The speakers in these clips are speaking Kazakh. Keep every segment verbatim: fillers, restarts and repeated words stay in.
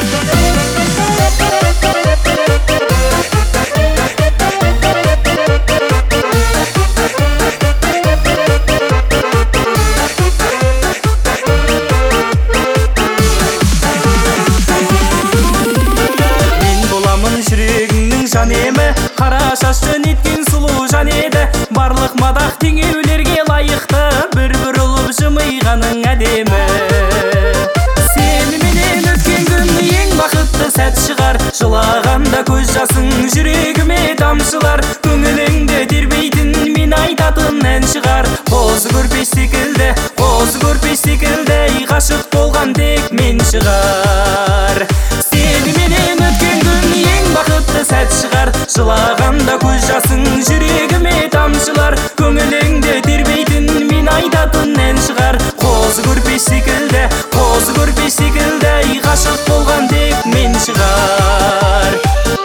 Қара шашы неткен сұлу жан еді, барлық мадақ теңеулерге лайықты, бір-бір ұлып жымиғаның әдемі. Сеніменен өткен күн ең бақытты сәт шығар, жылағанда көз жасың жүрегіме тамшылар, көңіліңді тербейтін мен айтатын ән шығар. Қозы көрпеш секілді, қозы көрпеш секілді, ғашық болған тек мен шығар. Сеніменен өткен күн ең бақытты сәт шығар, жылағанда көз жасың жүрегіме тамшылар, көңіліңді тербейтін мен айтатын ән шығар. Қозы көрпеш секілді, қозы көрпеш секілді, ғашық болған тек мен шығар.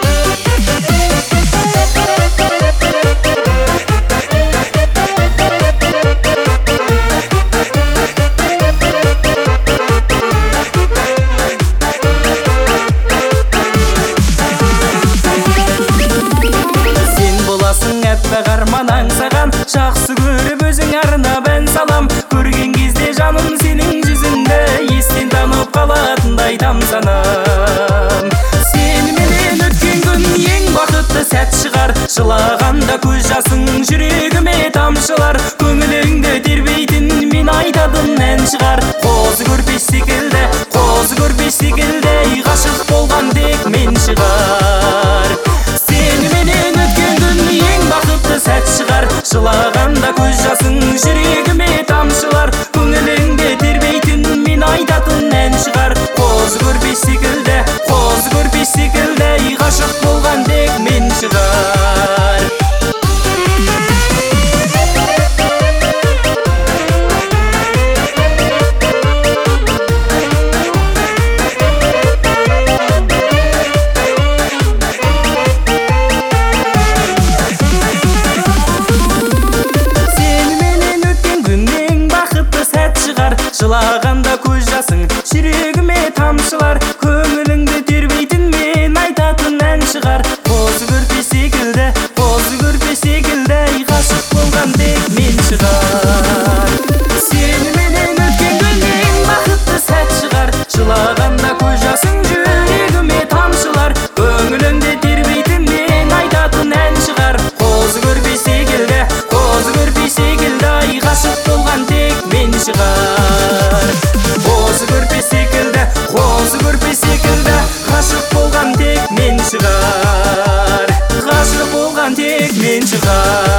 Арман аңсаған, жақсы көріп өзің арнап ән салам, көрген кезде жаным сенің жүзіңді естен танып қалатындай тамсанам. Сеніменен өткен күн ең бақытты сәт шығар, жылағанда көз жасың жүрегіме тамшылар, көңіліңді тербейтін мен айтатын ән шығар. Қозы көрпеш секілді, қозы көрпеш секілді, ғашық болған тек мен шығар. Сеніменен өткен күн ең бақытты сәт шығар, жылағанда көз жасың жүрегіме тамшылар, көңіліңді тербейтін мен айтатын ән шығар. Қозы көрпеш секілді, қозы көрпеш секілді, ғашық болған тек мен шығар. Жылағанда көз жасың жүрегіме тамшылар, көңіліңді тербейтін мен айтатын ән шығар. Қозы көрпеш секілді, қозы көрпеш секілді, ғашық болған тек мен шығар. Сеніменен өткен күн ең бақытты сәт шығар, жылағанда көз жасың жүрегіме тамшылар, көңіліңді тербейтін мен айтатын ән шығар. Қозы көрпеш секілді, қозы көрпеш секілді, ғашық болған тек мен шығар. Қозы көрпеш секілді, қозы көрпеш секілді, ғашық болған тек мен шығар. Ғашық болған тек мен шығар.